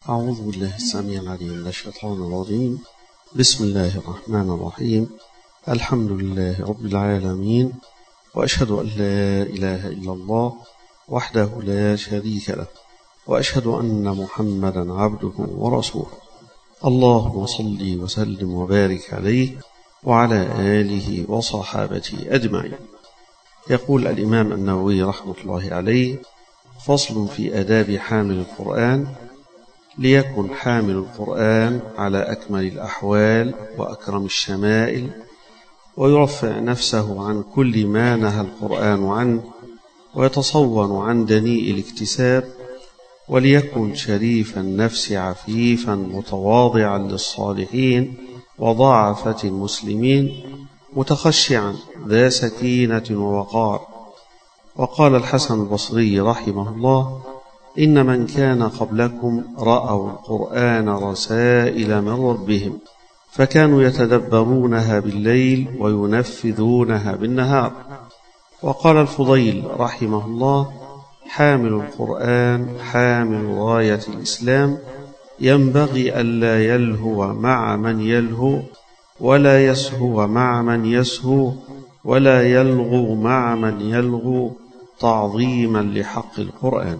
أعوذ بالله السميع العليم من الشيطان الرجيم. بسم الله الرحمن الرحيم. الحمد لله رب العالمين، وأشهد أن لا إله إلا الله وحده لا شريك له، وأشهد أن محمدا عبده ورسوله. اللهم صل وسلم وبارك عليه وعلى آله وصحابته أجمعين. يقول الإمام النووي رحمة الله عليه: فصل في آداب حامل القرآن. ليكن حامل القرآن على أكمل الأحوال وأكرم الشمائل، ويرفع نفسه عن كل ما نهى القرآن عنه، ويتصون عن دنيء الاكتساب، وليكن شريف النفس عفيفا متواضعا للصالحين وضعفة المسلمين، متخشعا ذا سكينة ووقار. وقال الحسن البصري رحمه الله: إن من كان قبلكم رأوا القرآن رسائل من ربهم، فكانوا يتدبرونها بالليل وينفذونها بالنهار. وقال الفضيل رحمه الله: حامل القرآن حامل راية الإسلام، ينبغي ألا يلهو مع من يلهو، ولا يسهو مع من يسهو، ولا يلغو مع من يلغو، تعظيما لحق القرآن.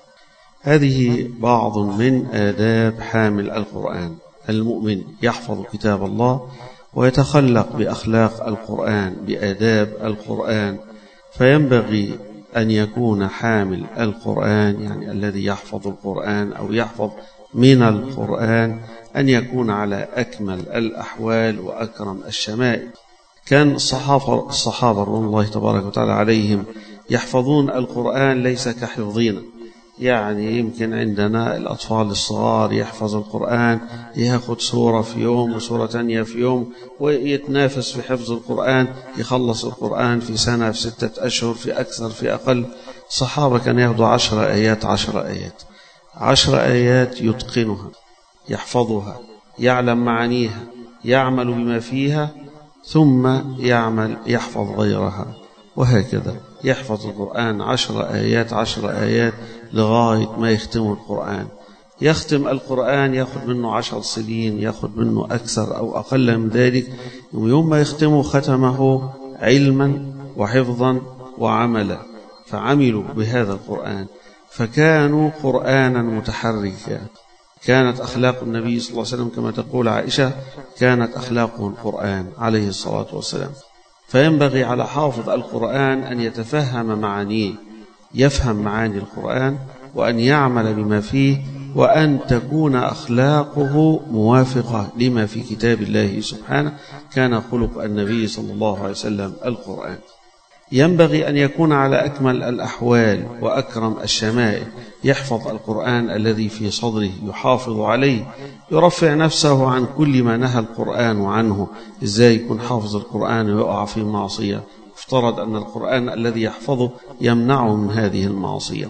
هذه بعض من آداب حامل القرآن. المؤمن يحفظ كتاب الله ويتخلق بأخلاق القرآن بآداب القرآن، فينبغي أن يكون حامل القرآن، يعني الذي يحفظ القرآن أو يحفظ من القرآن، أن يكون على أكمل الأحوال وأكرم الشمائل. كان الصحابة رضوان الله تبارك وتعالى عليهم يحفظون القرآن ليس كحفظنا، يعني يمكن عندنا الأطفال الصغار يحفظ القرآن، ياخد سورة في يوم وسورة تانية في يوم، ويتنافس في حفظ القرآن، يخلص القرآن في سنة، في 6 أشهر، في أكثر، في أقل. الصحابة كان ياخدوا 10 آيات 10 آيات يتقنها، يحفظها، يعلم معانيها، يعمل بما فيها، ثم يحفظ غيرها، وهكذا يحفظ القرآن 10 آيات لغاية ما يختم القرآن. يختم القرآن يأخذ منه 10 سنين، يأخذ منه أكثر أو أقل من ذلك. يوم ما يختمه ختمه علما وحفظا وعملا، فعملوا بهذا القرآن، فكانوا قرآنا متحركا. كانت أخلاق النبي صلى الله عليه وسلم كما تقول عائشة: كانت أخلاقه القرآن عليه الصلاة والسلام. فينبغي على حافظ القرآن أن يتفهم معانيه، يفهم معاني القرآن، وأن يعمل بما فيه، وأن تكون أخلاقه موافقة لما في كتاب الله سبحانه. كان خلق النبي صلى الله عليه وسلم القرآن. ينبغي أن يكون على أكمل الأحوال وأكرم الشمائل، يحفظ القرآن الذي في صدره، يحافظ عليه، يرفع نفسه عن كل ما نهى القرآن عنه. إزاي يكون حافظ القرآن ويقع في معصية؟ افترض أن القرآن الذي يحفظه يمنعه من هذه المعصية.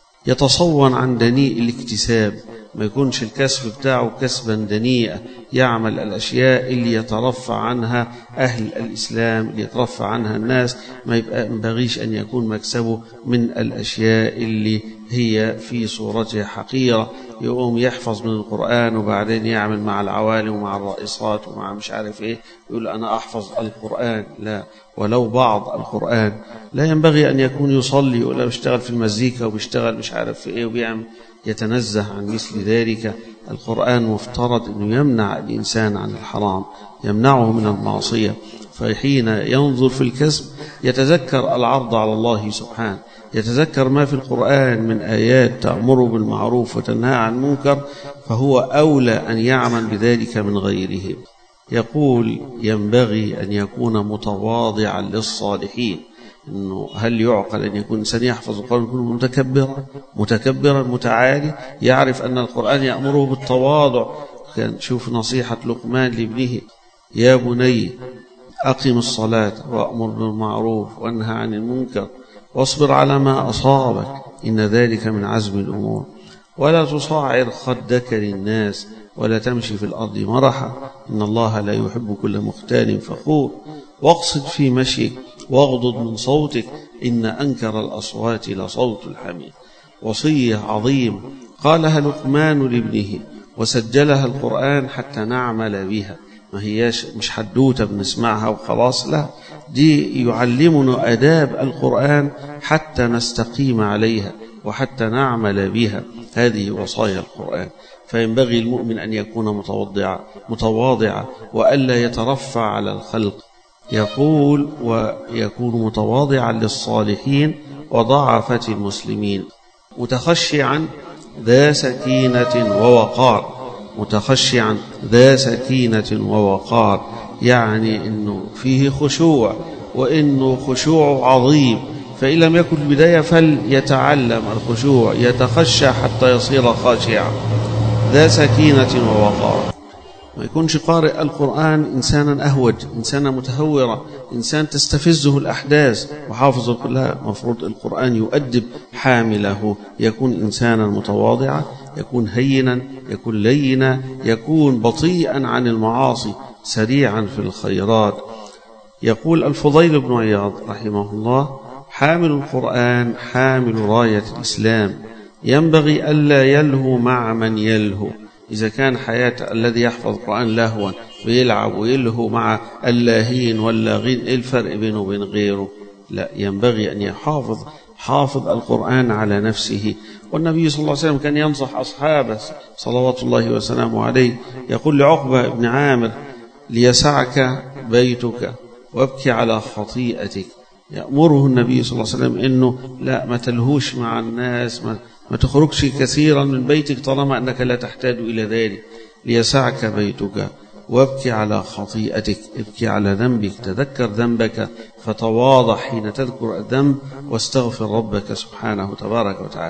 يتصون عن دنيء الاكتساب، ما يكونش الكسب بتاعه كسبا دنيئا، يعمل الأشياء اللي يترفع عنها أهل الإسلام، اللي يترفع عنها الناس. ما ينبغيش أن يكون مكسبه من الأشياء اللي هي في صورتها حقيرة، يقوم يحفظ من القرآن وبعدين يعمل مع العوالم ومع الرائصات ومع مش عارف إيه، يقول أنا أحفظ القرآن. لا، ولو بعض القرآن. لا ينبغي أن يكون يصلي ولا بيشتغل في المزيكا وبيشتغل مش عارف في إيه وبيعمل، يتنزه عن مثل ذلك. القرآن مفترض أنه يمنع الإنسان عن الحرام، يمنعه من المعصية. فحين ينظر في الكسب يتذكر العرض على الله سبحانه، يتذكر ما في القرآن من آيات تأمر بالمعروف وتنهى عن المنكر، فهو أولى أن يعمل بذلك من غيره. يقول: ينبغي أن يكون متواضعا للصالحين. إنه هل يعقل أن يكون إنسان يحفظ القرآن يكون متكبرا متعالي؟ يعرف أن القرآن يأمره بالتواضع. كان شوف نصيحة لقمان لابنه: يا بني أقم الصلاة وأمر بالمعروف وانهى عن المنكر واصبر على ما أصابك إن ذلك من عزم الأمور، ولا تصعر خدك للناس ولا تمشي في الأرض مرحا إن الله لا يحب كل مختال فخور، واقصد في مشيك واغضض من صوتك إن أنكر الأصوات لصوت الحمير. وصية عظيم قالها لقمان لابنه وسجلها القرآن حتى نعمل بها، ما هياش مش حدوتة بنسمعها وخلاص، لا، دي يعلمنا آداب القرآن حتى نستقيم عليها وحتى نعمل بها. هذه وصايا القرآن. فينبغي المؤمن أن يكون متواضعا وألا يترفع على الخلق. يقول ويكون متواضعا للصالحين وضعفة المسلمين، متخشعا ذا سكينة ووقار. متخشعا ذا سكينة ووقار يعني إنه فيه خشوع، وإنه خشوع عظيم. فإن لم يكن البداية فليتعلم الخشوع، يتخشع حتى يصير خاشعا. ذا سكينة ووقار. ما يكونش قارئ القرآن إنسانا أهوج، إنسانا متهورا، إنسان تستفزه الأحداث وحافظه كلها. مفروض القرآن يؤدب حامله، يكون إنسانا متواضعا، يكون هينا، يكون لينا، يكون بطيئا عن المعاصي، سريعا في الخيرات. يقول الفضيل بن عياض رحمه الله: حامل القرآن حامل راية الإسلام، ينبغي ألا يلهو مع من يلهو. إذا كان حياة الذي يحفظ القرآن لهوا ويلعب ويلهو مع اللاهين واللاغين، إيه الفرق بينه وبين غيره؟ لا، ينبغي أن حافظ القرآن على نفسه. والنبي صلى الله عليه وسلم كان ينصح أصحابه صلوات الله وسلامه عليه، يقول لعقبة بن عامر: ليسعك بيتك وابكي على خطيئتك. يأمره النبي صلى الله عليه وسلم إنه لا، ما تلهوش مع الناس، ما تخرجش كثيرا من بيتك طالما أنك لا تحتاج إلى ذلك. ليسعك بيتك وابكي على خطيئتك، ابكي على ذنبك، تذكر ذنبك، فتواضع حين تذكر الذنب واستغفر ربك سبحانه تبارك وتعالى.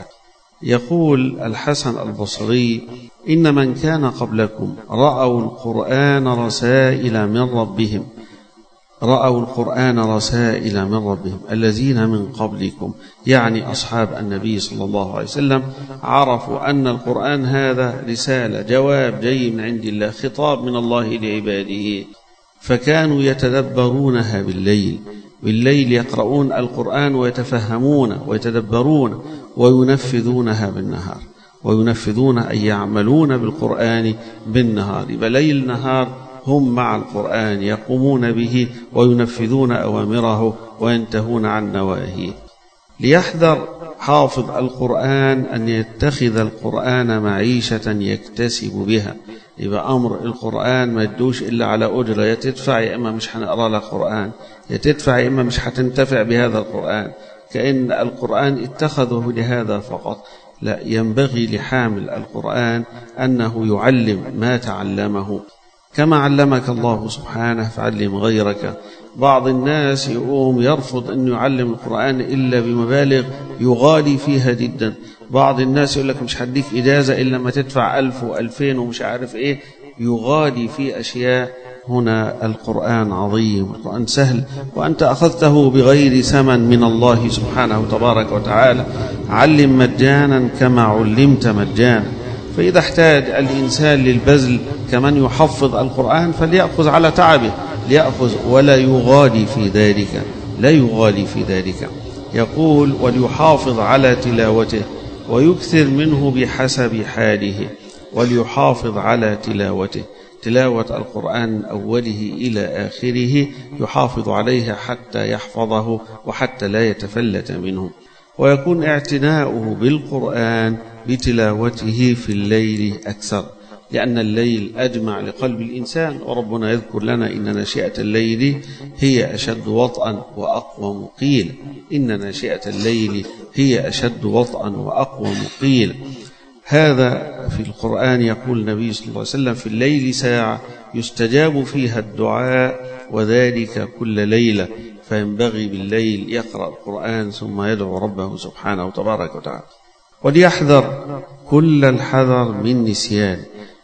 يقول الحسن البصري: إن من كان قبلكم رأوا القرآن رسائل من ربهم، رأوا القرآن رسائل من ربهم. الذين من قبلكم يعني أصحاب النبي صلى الله عليه وسلم عرفوا أن القرآن هذا رسالة، جواب جاي من عند الله، خطاب من الله لعباده، فكانوا يتدبرونها بالليل يقرؤون القرآن ويتفهمون ويتدبرون وينفذونها بالنهار، وينفذون أن يعملون بالقرآن بالنهار. يبقى ليل نهار هم مع القرآن، يقومون به وينفذون أوامره وينتهون عن نواهيه. ليحذر حافظ القرآن أن يتخذ القرآن معيشة يكتسب بها. يبقى أمر القرآن ما يدوش إلا على أجرة، يتدفع يا إما مش هنقرأ لك قرآن، يتدفع يا إما مش هتنتفع بهذا القرآن، كأن القرآن اتخذه لهذا فقط. لا، ينبغي لحامل القرآن أنه يعلم ما تعلمه، كما علمك الله سبحانه فعلم غيرك. بعض الناس يقوم يرفض أن يعلم القرآن إلا بمبالغ يغالي فيها جدا. بعض الناس يقول لك مش هديك إجازة إلا ما تدفع 1000 و2000 ومش عارف إيه، يغالي في أشياء. هنا القرآن عظيم، القرآن سهل، وأنت أخذته بغير ثمن من الله سبحانه تبارك وتعالى. علم مجانا كما علمت مجانا. فإذا احتاج الإنسان للبذل كمن يحفظ القرآن فليأخذ على تعبه، ليأخذ ولا يغالي في ذلك، لا يغالي في ذلك. يقول: وليحافظ على تلاوته ويكثر منه بحسب حاله. وليحافظ على تلاوته، تلاوة القرآن من أوله إلى آخره يحافظ عليها حتى يحفظه وحتى لا يتفلت منه. ويكون اعتناؤه بالقرآن بتلاوته في الليل أكثر، لأن الليل أجمع لقلب الإنسان. وربنا يذكر لنا: إن ناشئة الليل هي أشد وطئا وأقوم قيلا. إن ناشئة الليل هي أشد وطئا وأقوم قيلا. هذا في القرآن. يقول النبي صلى الله عليه وسلم: في الليل ساعة يستجاب فيها الدعاء، وذلك كل ليلة. فينبغي بالليل يقرأ القرآن ثم يدعو ربه سبحانه تبارك وتعالى. وليحذر كل الحذر من نسيان،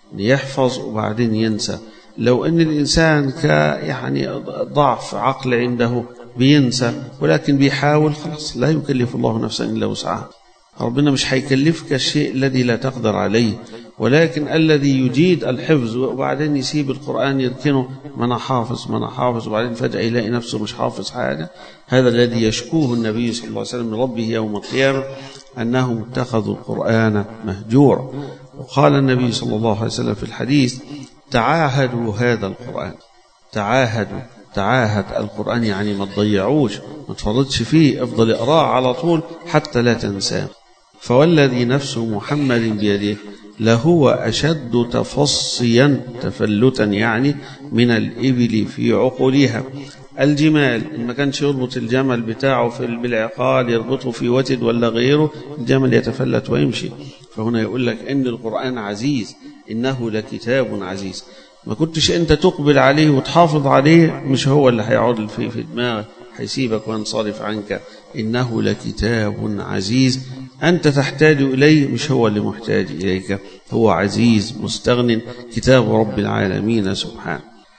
يحفظ وبعدين ينسى. لو أن الإنسان يعني ضعف عقل عنده بينسى، ولكن بيحاول، خلاص لا يكلف الله نفسا إلا وسعها. ربنا مش هيكلفك الشيء الذي لا تقدر عليه، ولكن الذي يجيد الحفظ وبعدين يسيب القرآن يركنه، ما أنا حافظ وبعدين فجأة يلاقي نفسه مش حافظ حاجة. هذا الذي يشكوه النبي صلى الله عليه وسلم لربه يوم القيامة: أنهم اتخذوا القرآن مهجورا. وقال النبي صلى الله عليه وسلم في الحديث: تعاهدوا هذا القرآن. تعاهد القرآن يعني ما تضيعوش، ما تفرطش فيه، افضل اقراه على طول حتى لا تنساه. فوالذي نفس محمد بيده لهو أشد تفصيا تفلتا يعني من الإبل في عقولها. الجمال ما كانش يربط الجمل بتاعه بالعقال، يربطه في وتد ولا غيره، الجمل يتفلت ويمشي. فهنا يقول لك إن القرآن عزيز، إنه لكتاب عزيز. ما كنتش أنت تقبل عليه وتحافظ عليه، مش هو اللي هيعود في دماغك، هيسيبك وينصرف عنك. إنه لكتاب عزيز، أنت تحتاج إليه، مش هو اللي محتاج إليك. هو عزيز مستغن، كتاب رب العالمين سبحانه.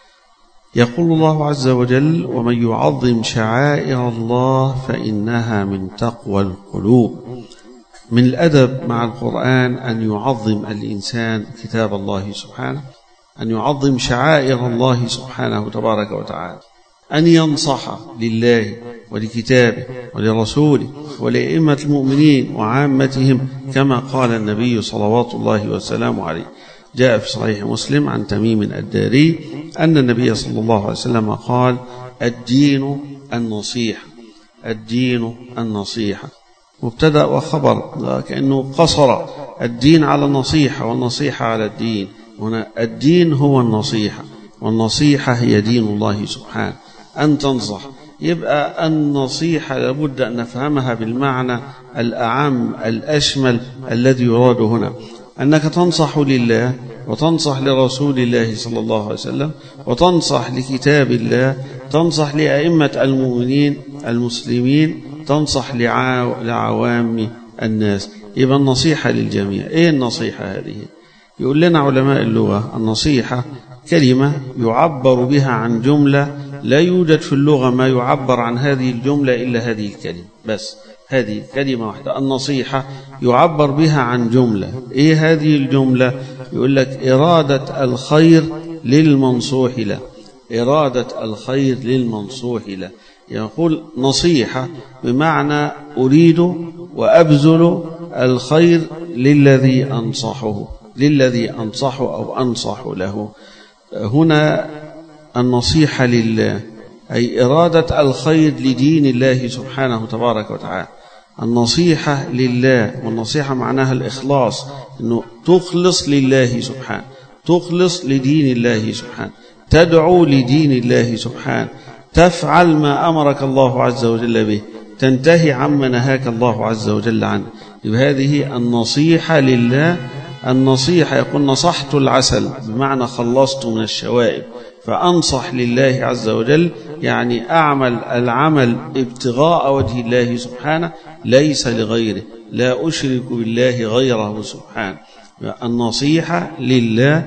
يقول الله عز وجل: ومن يعظم شعائر الله فإنها من تقوى القلوب. من الأدب مع القرآن أن يعظم الإنسان كتاب الله سبحانه، أن يعظم شعائر الله سبحانه تبارك وتعالى، أن ينصح لله ولكتابه ولرسوله ولأئمة المؤمنين وعامتهم، كما قال النبي صلوات الله وسلامه عليه. جاء في صحيح مسلم عن تميم الداري أن النبي صلى الله عليه وسلم قال: الدين النصيحة. الدين النصيحة مبتدأ وخبر، كأنه قصر الدين على النصيحة والنصيحة على الدين. هنا الدين هو النصيحة، والنصيحة هي دين الله سبحانه. أن تنصح، يبقى النصيحة لابد أن نفهمها بالمعنى الأعم الأشمل الذي يراد هنا، أنك تنصح لله وتنصح لرسول الله صلى الله عليه وسلم وتنصح لكتاب الله، تنصح لأئمة المؤمنين المسلمين، تنصح لعوام الناس. يبقى النصيحة للجميع. إيه النصيحة هذه؟ يقول لنا علماء اللغة: النصيحة كلمة يعبر بها عن جملة لا يوجد في اللغة ما يعبر عن هذه الجملة إلا هذه الكلمة، بس هذه كلمة واحدة. النصيحة يعبر بها عن جملة. إيه هذه الجملة؟ يقول لك: إرادة الخير للمنصوح له. إرادة الخير للمنصوح له. يقول نصيحة بمعنى أريد وأبذل الخير للذي أنصحه، للذي أنصحه أو أنصح له. هنا النصيحة لله أي إرادة الخير لدين الله سبحانه تبارك وتعالى. النصيحة لله، والنصيحة معناها الإخلاص، أنه تخلص لله سبحانه، تخلص لدين الله سبحانه، تدعو لدين الله سبحانه، تفعل ما أمرك الله عز وجل به، تنتهي عما نهاك الله عز وجل عنه. هذه النصيحة لله. النصيحة يقول: نصحت العسل، بمعنى خلصت من الشوائب. فأنصح لله عز وجل يعني أعمل العمل ابتغاء وجه الله سبحانه ليس لغيره، لا أشرك بالله غيره سبحانه. النصيحة لله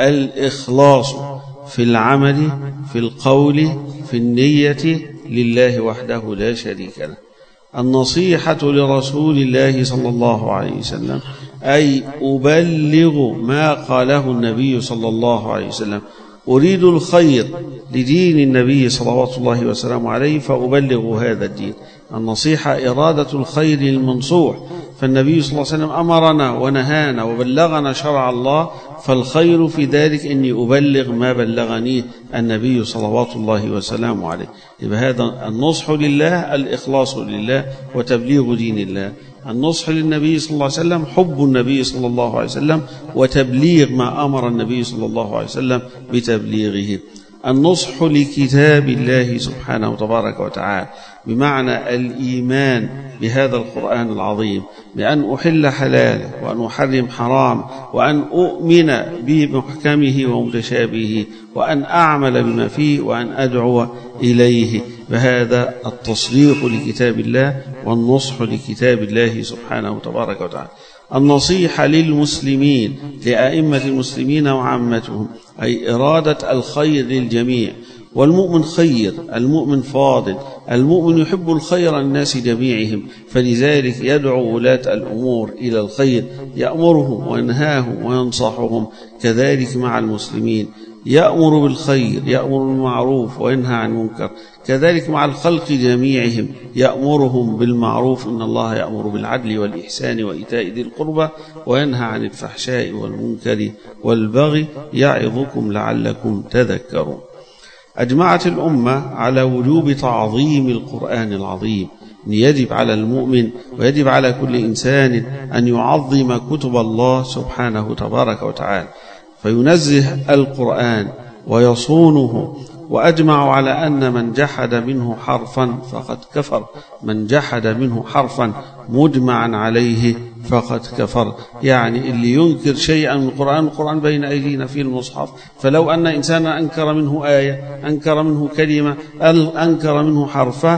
الإخلاص في العمل، في القول، في النية لله وحده لا شريك له. النصيحة لرسول الله صلى الله عليه وسلم أي أبلغ ما قاله النبي صلى الله عليه وسلم. أريد الخير لدين النبي صلوات الله وسلامه عليه فأبلغ هذا الدين. النصيحة إرادة الخير للمنصوح، فالنبي صلى الله عليه وسلم أمرنا ونهانا وبلغنا شرع الله، فالخير في ذلك أني أبلغ ما بلغني النبي صلوات الله وسلامه عليه. يبقى هذا النصح لله الإخلاص لله وتبليغ دين الله. النصح للنبي صلى الله عليه وسلم حب النبي صلى الله عليه وسلم وتبليغ ما أمر النبي صلى الله عليه وسلم بتبليغه. النصح لكتاب الله سبحانه وتبارك وتعالى بمعنى الإيمان بهذا القرآن العظيم، بأن أحل حلاله وأن أحرم حرام وأن أؤمن بمحكمه ومتشابهه وأن أعمل بما فيه وأن أدعو إليه. فهذا التصديق لكتاب الله والنصح لكتاب الله سبحانه وتبارك وتعالى. النصيحة للمسلمين، لأئمة المسلمين وعامتهم، أي إرادة الخير للجميع. والمؤمن خير، المؤمن فاضل، المؤمن يحب الخير الناس جميعهم، فلذلك يدعو ولاة الأمور إلى الخير، يأمرهم وينهاهم وينصحهم. كذلك مع المسلمين يأمر بالخير، يأمر بالمعروف وينهى عن المنكر. كذلك مع الخلق جميعهم يأمرهم بالمعروف، إن الله يأمر بالعدل والإحسان وإيتاء ذي القربى وينهى عن الفحشاء والمنكر والبغي يعظكم لعلكم تذكرون. أجمعت الأمة على وجوب تعظيم القرآن العظيم، يجب على المؤمن ويجب على كل إنسان أن يعظم كتب الله سبحانه تبارك وتعالى، فينزه القرآن ويصونه. وأجمع على أن من جحد منه حرفا فقد كفر، من جحد منه حرفا مجمعا عليه فقد كفر. يعني اللي ينكر شيئا من القرآن بين أيدينا في المصحف، فلو أن إنسانا أنكر منه آية، أنكر منه كلمة، أنكر منه حرفا،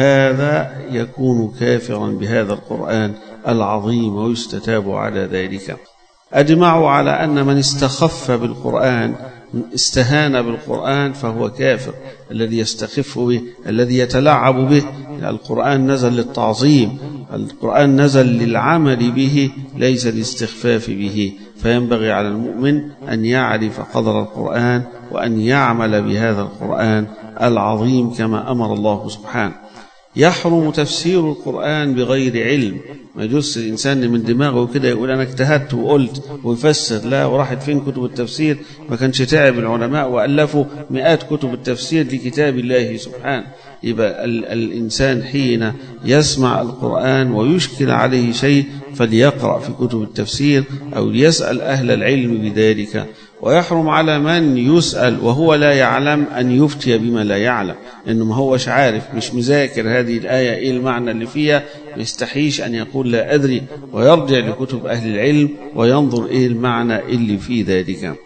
هذا يكون كافرا بهذا القرآن العظيم ويستتاب على ذلك. أجمعوا على أن من استخف بالقرآن، استهان بالقرآن، فهو كافر. الذي يستخف به، الذي يتلعب به. القرآن نزل للتعظيم، القرآن نزل للعمل به، ليس الاستخفاف به. فينبغي على المؤمن أن يعرف قدر القرآن وأن يعمل بهذا القرآن العظيم كما أمر الله سبحانه. يحرم تفسير القرآن بغير علم. ما يجوز الإنسان من دماغه كده يقول أنا اجتهدت وقلت ويفسر، لا، وراحت فين كتب التفسير؟ ما كانش تعب العلماء وألفوا مئات كتب التفسير لكتاب الله سبحانه. يبقى الإنسان حين يسمع القرآن ويشكل عليه شيء فليقرأ في كتب التفسير أو ليسأل أهل العلم بذلك. ويحرم على من يسأل وهو لا يعلم أن يفتي بما لا يعلم، إنه ما هوش عارف، مش مذاكر هذه الآية إيه المعنى اللي فيها، ما يستحيش أن يقول لا أدري، ويرجع لكتب أهل العلم وينظر إيه المعنى اللي في ذلك.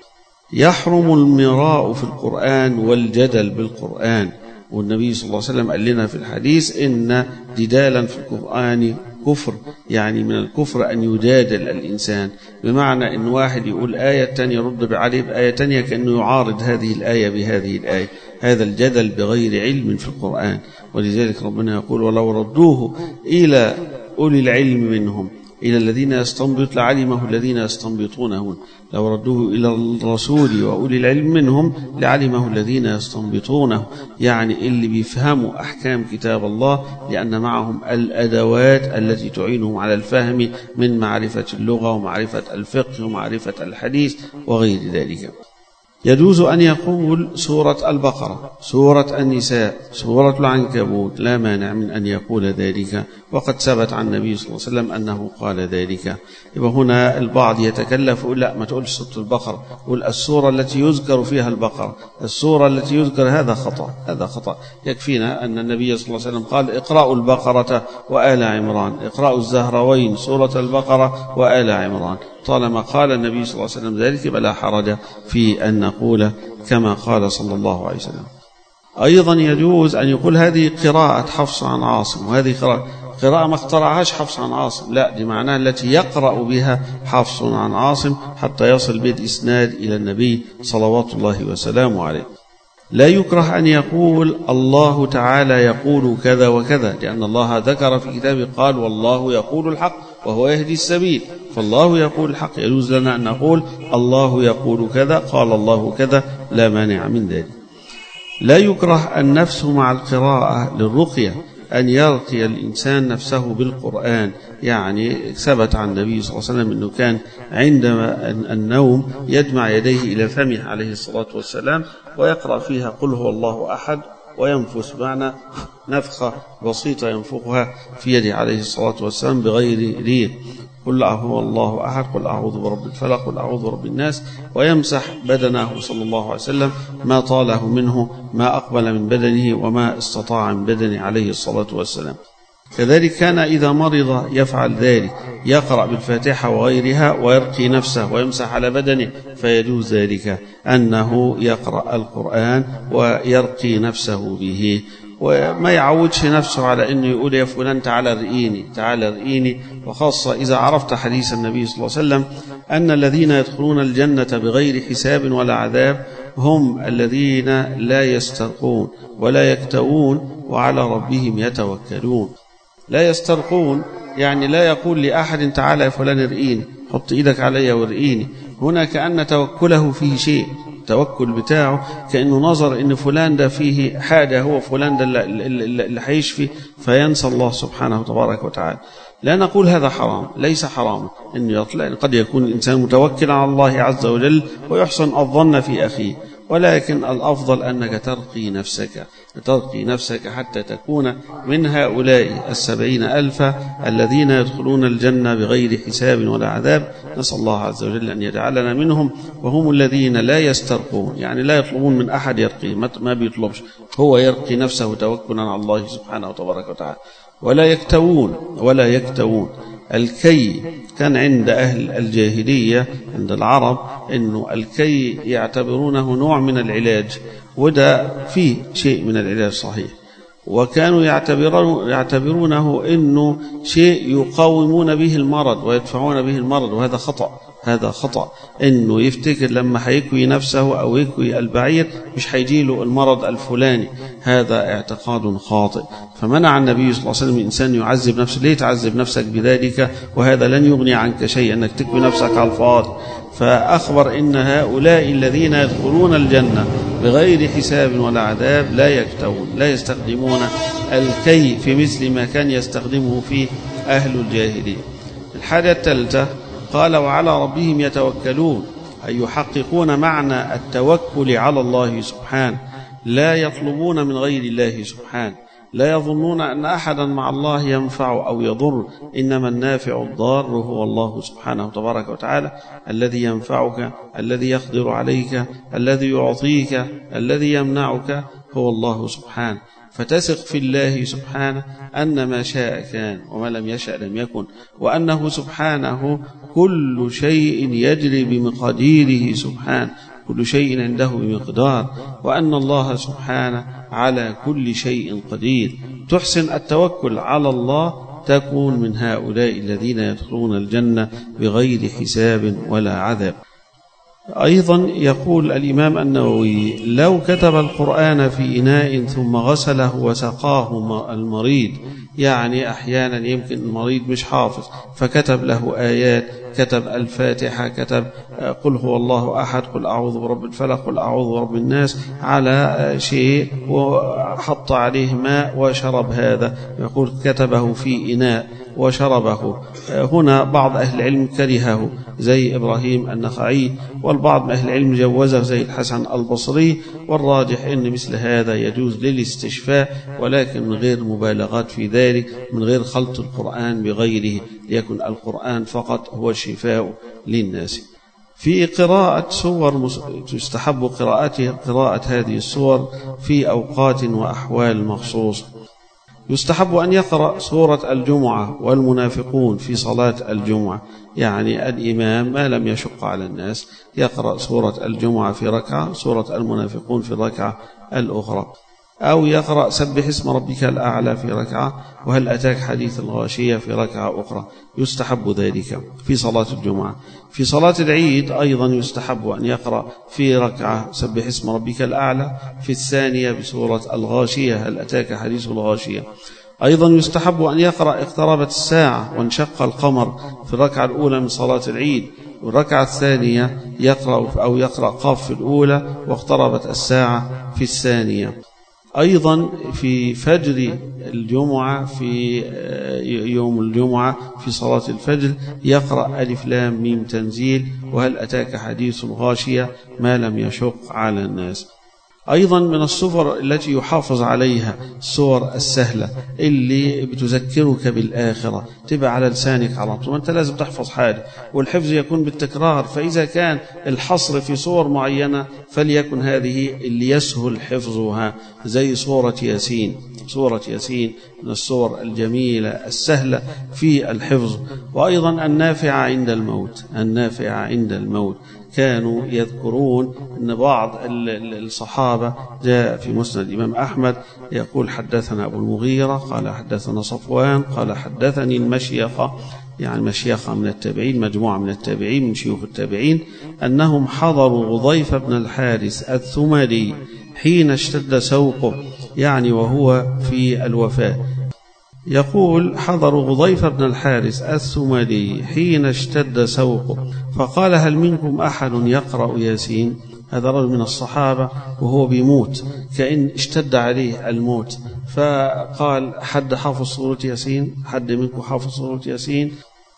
يحرم المراء في القرآن والجدل بالقرآن. والنبي صلى الله عليه وسلم قال لنا في الحديث إن جدالا في القرآن كفر، يعني من الكفر أن يجادل الإنسان، بمعنى أن واحد يقول آية تانية يرد عليه بآية تانية كأنه يعارض هذه الآية بهذه الآية. هذا الجدل بغير علم في القرآن. ولذلك ربنا يقول ولو ردوه إلى أولي العلم منهم، إلى الذين يستنبط لعلمه الذين يستنبطونه، لو ردوه إلى الرسول وأولي العلم منهم لعلمه الذين يستنبطونه، يعني اللي بيفهموا أحكام كتاب الله، لأن معهم الأدوات التي تعينهم على الفهم من معرفة اللغة ومعرفة الفقه ومعرفة الحديث وغير ذلك. يجوز أن يقول سورة البقرة، سورة النساء، سورة العنكبوت، لا مانع من أن يقول ذلك، وقد ثبت عن النبي صلى الله عليه وسلم أنه قال ذلك. يبقى هنا البعض يتكلف يقول لا، ما تقولش سورة البقرة، قول السورة التي يذكر فيها البقرة، السورة التي يذكر، هذا خطأ، هذا خطأ. يكفينا أن النبي صلى الله عليه وسلم قال اقرأوا البقرة وآل عمران، اقرأوا الزهروين، سورة البقرة وآل عمران. طالما قال النبي صلى الله عليه وسلم ذلك فلا حرج في أن نقول كما قال صلى الله عليه وسلم. أيضا يجوز أن يقول هذه قراءة حفص عن عاصم، وهذه قراءة ما اخترعهاش حفص عن عاصم، لا، دي معناها التي يقرأ بها حفص عن عاصم حتى يصل بالإسناد إلى النبي صلوات الله وسلامه عليه. لا يكره أن يقول الله تعالى يقول كذا وكذا، لأن الله ذكر في كتابه قال والله يقول الحق وهو يهدي السبيل، فالله يقول الحق. يجوز لنا أن نقول الله يقول كذا، قال الله كذا، لا مانع من ذلك. لا يكره النفس مع القراءة للرقية، أن يرقي الإنسان نفسه بالقرآن. يعني ثبت عن النبي صلى الله عليه وسلم أنه كان عندما النوم يجمع يديه إلى فمه عليه الصلاة والسلام ويقرأ فيها قل هو الله أحد، وينفس معنى نفخة بسيطة ينفخها في يده عليه الصلاة والسلام بغير ريح، قل هو الله أحد، قل أعوذ برب الفلق، قل أعوذ برب الناس، ويمسح بدنه صلى الله عليه وسلم ما طاله منه، ما أقبل من بدنه وما استطاع من بدنه عليه الصلاة والسلام. كذلك كان إذا مرض يفعل ذلك، يقرأ بالفاتحة وغيرها ويرقي نفسه ويمسح على بدنه، فيجوز ذلك أنه يقرأ القرآن ويرقي نفسه به، وما يعودش نفسه على أنه يقول يا فلان تعالى رئيني تعالى رئيني. وخاصة إذا عرفت حديث النبي صلى الله عليه وسلم أن الذين يدخلون الجنة بغير حساب ولا عذاب هم الذين لا يسترقون ولا يكتوون وعلى ربهم يتوكلون. لا يسترقون يعني لا يقول لأحد تعالى يا فلان ارئيني، حط إيدك علي وارئيني، هنا كأن توكله فيه شيء، التوكل بتاعه كأنه نظر إن فلان ده فيه حاجة، هو فلان ده اللي هيشفي، فينسى الله سبحانه تبارك وتعالى. لا نقول هذا حرام، ليس حرام إن يطلع، قد يكون الإنسان متوكلا على الله عز وجل ويحسن الظن في أخيه، ولكن الأفضل أنك ترقي نفسك حتى تكون من هؤلاء 70,000 الذين يدخلون الجنة بغير حساب ولا عذاب. نسأل الله عز وجل أن يجعلنا منهم، وهم الذين لا يسترقون، يعني لا يطلبون من أحد يرقي، ما بيطلبش، هو يرقي نفسه توكلا على الله سبحانه وتبارك وتعالى. ولا يكتوون. الكي كان عند أهل الجاهلية، عند العرب، إنه الكي يعتبرونه نوع من العلاج، وده فيه شيء من العلاج صحيح، وكانوا يعتبرونه إنه شيء يقاومون به المرض ويدفعون به المرض، وهذا خطأ. إنه يفتكر لما هيكوي نفسه أو يكوي البعير مش هيجيله المرض الفلاني، هذا اعتقاد خاطئ. فمنع النبي صلى الله عليه وسلم الإنسان يعذب نفسه. ليه تعذب نفسك بذلك وهذا لن يغني عنك شيء، أنك تكوي نفسك على الفاضي؟ فأخبر إن هؤلاء الذين يدخلون الجنة بغير حساب ولا عذاب لا يكتوون، لا يستخدمون الكي في مثل ما كان يستخدمه فيه أهل الجاهلية. الحاجة الثالثة قال وعلى ربهم يتوكلون، أي يحققون معنى التوكل على الله سبحانه، لا يطلبون من غير الله سبحانه، لا يظنون أن أحدا مع الله ينفع أو يضر، إنما النافع الضار هو الله سبحانه تبارك وتعالى، الذي ينفعك، الذي يقدر عليك، الذي يعطيك، الذي يمنعك هو الله سبحانه. فتثق في الله سبحانه أن ما شاء كان وما لم يشأ لم يكن، وأنه سبحانه كل شيء يجري بمقاديره سبحانه، كل شيء عنده بمقدار، وأن الله سبحانه على كل شيء قدير. تحسن التوكل على الله تكون من هؤلاء الذين يدخلون الجنة بغير حساب ولا عذاب. أيضا يقول الإمام النووي لو كتب القرآن في إناء ثم غسله وسقاه المريض، يعني أحيانا يمكن المريض مش حافظ فكتب له آيات، كتب الفاتحة، كتب قل هو الله أحد، قل أعوذ برب الفلق، قل أعوذ برب الناس على شيء وحط عليه ماء وشرب، هذا يقول كتبه في إناء وشربه. هنا بعض أهل العلم كرهه زي إبراهيم النخعي، والبعض من أهل العلم جوزه زي الحسن البصري، والراجح أن مثل هذا يجوز للاستشفاء، ولكن من غير مبالغات في ذلك، من غير خلط القرآن بغيره، ليكن القرآن فقط هو الشفاء للناس. في قراءة سور تستحب قراءة هذه السور في أوقات وأحوال مخصوصة. يستحب أن يقرأ سورة الجمعة والمنافقون في صلاة الجمعة، يعني الإمام ما لم يشق على الناس يقرأ سورة الجمعة في ركعة، سورة المنافقون في الركعة الأخرى، أو يقرأ سبح اسم ربك الأعلى في ركعة، وهل أتاك حديث الغاشية في ركعة أخرى. يستحب ذلك في صلاة الجمعة. في صلاة العيد أيضا يستحب أن يقرأ في ركعة سبح اسم ربك الأعلى، في الثانية بسورة الغاشية هل أتاك حديث الغاشية. أيضا يستحب أن يقرأ اقتربت الساعة وانشق القمر في الركعة الأولى من صلاة العيد، والركعة الثانية يقرأ قاف في الأولى واقتربت الساعة في الثانية. أيضا في فجر الجمعة، في يوم الجمعة في صلاة الفجر يقرأ ألف لام ميم تنزيل وهل أتاك حديث غاشية ما لم يشق على الناس. أيضا من السور التي يحافظ عليها السور السهلة اللي بتذكرك بالآخرة، تبقى على لسانك على طول، أنت لازم تحفظ حاجة، والحفظ يكون بالتكرار، فإذا كان الحصر في صور معينة فليكن هذه اللي يسهل حفظها، زي سورة ياسين. سورة ياسين من السور الجميلة السهلة في الحفظ. وأيضا النافعة عند الموت كانوا يذكرون أن بعض الصحابة جاء في مسند الإمام أحمد يقول حدثنا أبو المغيرة قال حدثنا صفوان قال حدثني المشيخة، يعني مشيخة من التابعين، مجموعة من التابعين من شيوخ التابعين، أنهم حضروا غضيف بن الحارث الثمري حين اشتد سوقه، يعني وهو في الوفاة. يقول حضروا غضيف بن الحارث الثمري حين اشتد سوقه، فقال هل منكم أحد يقرأ ياسين؟ هذا رجل من الصحابة وهو بيموت كأن اشتد عليه الموت، فقال حد حافظ سورة ياسين؟ حد منكم حافظ سورة ياسين؟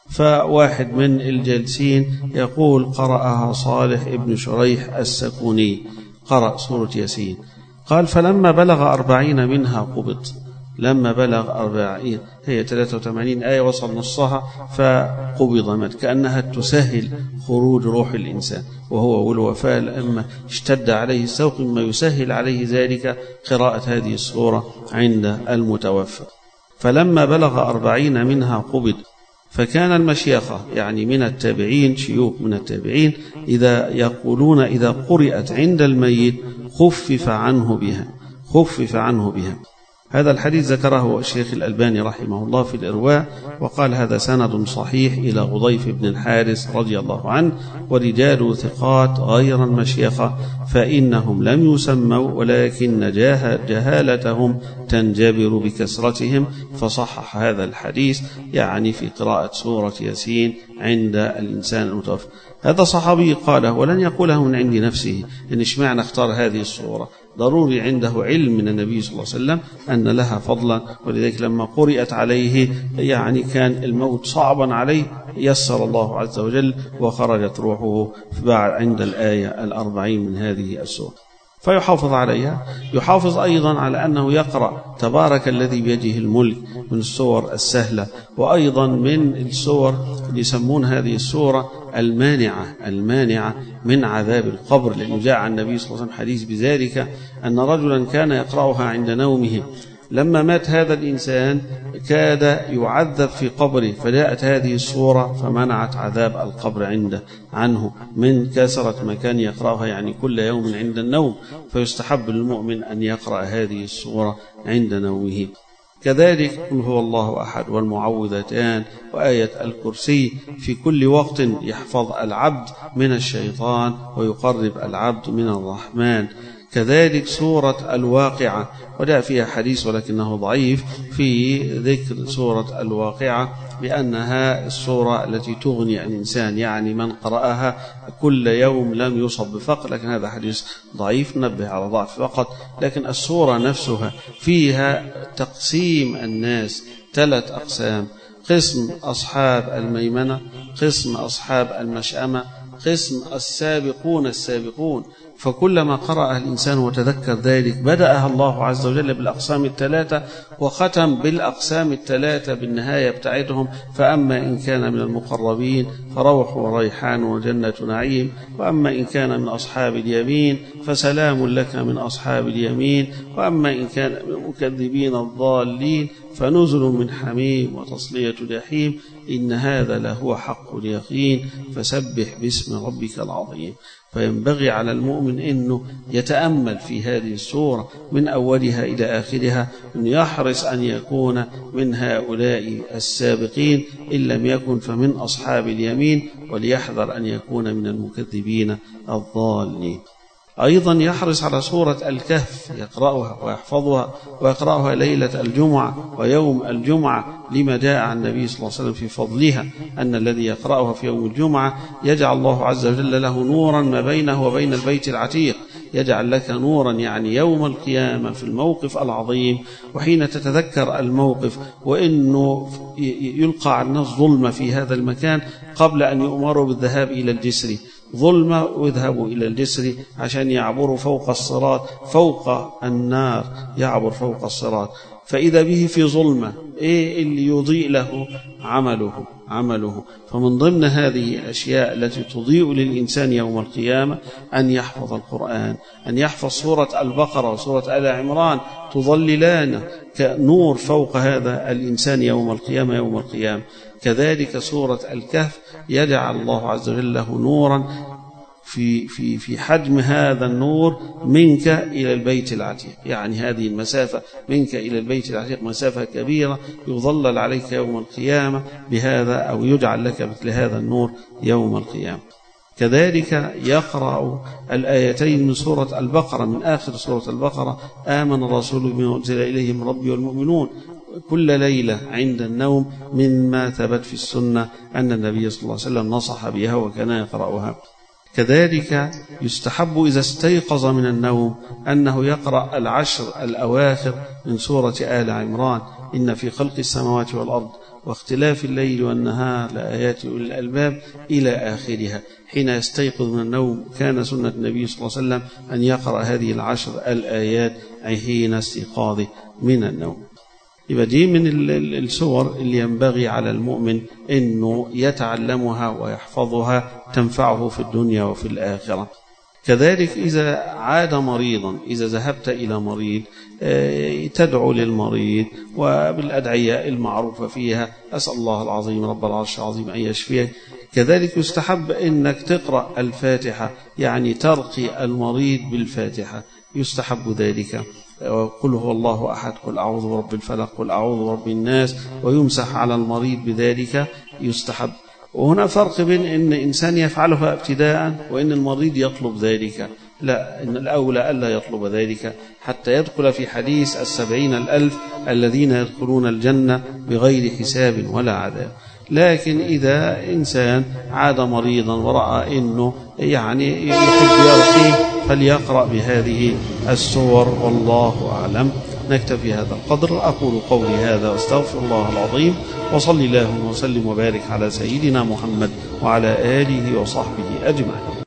فواحد من الجالسين يقول قرأها صالح ابن شريح السكوني، قرأ سورة ياسين. قال فلما بلغ 40 منها قبض. لما بلغ 40 هي 83 آية وصل نصها فقبض مات، كأنها تسهل خروج روح الإنسان، وهو والوفاة لما اشتد عليه السوق مما يسهل عليه ذلك قراءة هذه السورة عند المتوفى. فلما بلغ 40 منها قبض. فكان المشيخة يعني من التابعين، شيوخ من التابعين، إذا يقولون إذا قرأت عند الميت خفف عنه بها، خفف عنه بها. هذا الحديث ذكره الشيخ الألباني رحمه الله في الإرواء، وقال هذا سند صحيح إلى غضيف بن الحارث رضي الله عنه، ورجال ثقات غير المشيخة فإنهم لم يسموا ولكن جهالتهم تنجبر بكسرتهم، فصحح هذا الحديث يعني في قراءة سورة ياسين عند الإنسان المتوفى. هذا صحابي قاله ولن يقوله من عند نفسه، إن اشمعنى اختار هذه السورة، ضروري عنده علم من النبي صلى الله عليه وسلم أن لها فضلا، ولذلك لما قرأت عليه يعني كان الموت صعبا عليه، يسر الله عز وجل وخرجت روحه بعد عند الآية 40 من هذه السورة، فيحافظ عليها. يحافظ أيضا على أنه يقرأ تبارك الذي بيده الملك من السور السهلة، وأيضا من السور اللي يسمون هذه السورة المانعة من عذاب القبر، لأنه جاء عن النبي صلى الله عليه وسلم حديث بذلك أن رجلا كان يقرأها عند نومه، لما مات هذا الإنسان كاد يعذب في قبره، فجاءت هذه السورة فمنعت عذاب القبر عنه من كثرة ما كان يقرأها يعني كل يوم عند النوم، فيستحب للمؤمن أن يقرأ هذه السورة عند نومه. كذلك قل هو الله أحد والمعوذتان وآية الكرسي في كل وقت يحفظ العبد من الشيطان ويقرب العبد من الرحمن. كذلك سورة الواقعة، وجاء فيها حديث ولكنه ضعيف في ذكر سورة الواقعة بأنها السورة التي تغني الإنسان، يعني من قرأها كل يوم لم يصب بفقر، لكن هذا حديث ضعيف نبه على ضعف فقط. لكن السورة نفسها فيها تقسيم الناس 3 أقسام: قسم أصحاب الميمنة، قسم أصحاب المشأمة، قسم السابقون. فكلما قرأ الإنسان وتذكر ذلك بدأها الله عز وجل بالأقسام 3، وختم بالأقسام 3 بالنهاية بتاعتهم: فأما إن كان من المقربين فروح وريحان وجنة نعيم، وأما إن كان من أصحاب اليمين فسلام لك من أصحاب اليمين، وأما إن كان من المكذبين الضالين فنزل من حميم وتصلية جحيم، إن هذا لهو حق اليقين، فسبح باسم ربك العظيم. فينبغي على المؤمن أنه يتأمل في هذه السورة من أولها إلى آخرها، أن يحرص أن يكون من هؤلاء السابقين، إن لم يكن فمن أصحاب اليمين، وليحذر أن يكون من المكذبين الضالين. أيضا يحرص على سورة الكهف، يقرأها ويحفظها ويقرأها ليلة الجمعة ويوم الجمعة، لما جاء عن النبي صلى الله عليه وسلم في فضلها أن الذي يقرأها في يوم الجمعة يجعل الله عز وجل له نورا ما بينه وبين البيت العتيق، يجعل لك نورا يعني يوم القيامة في الموقف العظيم. وحين تتذكر الموقف وإنه يلقى على الناس ظلمة في هذا المكان قبل أن يؤمروا بالذهاب إلى الجسر، ظلمة ويذهبوا إلى الجسر عشان يعبروا فوق الصراط، فوق النار يعبر فوق الصراط، فإذا به في ظلمة، إيه اللي يضيء له؟ عمله. فمن ضمن هذه الأشياء التي تضيء للإنسان يوم القيامة أن يحفظ القرآن، أن يحفظ سورة البقرة وسورة آل عمران، تظللان كنور فوق هذا الإنسان يوم القيامة. كذلك سورة الكهف يجعل الله عز وجل له نورا في حجم هذا النور منك إلى البيت العتيق، يعني هذه المسافة منك إلى البيت العتيق مسافة كبيرة، يظلل عليك يوم القيامة بهذا، أو يجعل لك مثل هذا النور يوم القيامة. كذلك يقرأ الآيتين من سورة البقرة، من آخر سورة البقرة: آمن الرسول بما أنزل إليه من ربه والمؤمنون، كل ليلة عند النوم، مما ثبت في السنة أن النبي صلى الله عليه وسلم نصح بها وكان يقرأها. كذلك يستحب إذا استيقظ من النوم أنه يقرأ 10 الأواخر من سورة آل عمران: إن في خلق السماوات والأرض واختلاف الليل والنهار لآيات أولي الألباب إلى آخرها. حين يستيقظ من النوم كان سنة النبي صلى الله عليه وسلم أن يقرأ هذه 10 الآيات حين استيقاظه من النوم. يبقى دي من السور اللي ينبغي على المؤمن أنه يتعلمها ويحفظها، تنفعه في الدنيا وفي الآخرة. كذلك إذا عاد مريضا، إذا ذهبت إلى مريض تدعو للمريض وبالأدعية المعروفة فيها: أسأل الله العظيم رب العرش العظيم أن يشفيه. كذلك يستحب أنك تقرأ الفاتحة، يعني ترقي المريض بالفاتحة، يستحب ذلك. قل هو الله أحد، قل أعوذ برب الفلق، قل أعوذ برب الناس، ويمسح على المريض بذلك، يستحب. وهنا فرق بين أن إنسان يفعلها ابتداء وأن المريض يطلب ذلك. لا، إن الأولى ألا يطلب ذلك حتى يدخل في حديث 70,000 الذين يدخلون الجنة بغير حساب ولا عذاب. لكن إذا إنسان عاد مريضا ورأى أنه يعني يحب يرقيه فليقرأ بهذه السور، والله أعلم. نكتفي هذا القدر. أقول قولي هذا واستغفر الله العظيم، وصلي اللهم وسلم وبارك على سيدنا محمد وعلى آله وصحبه أجمعين.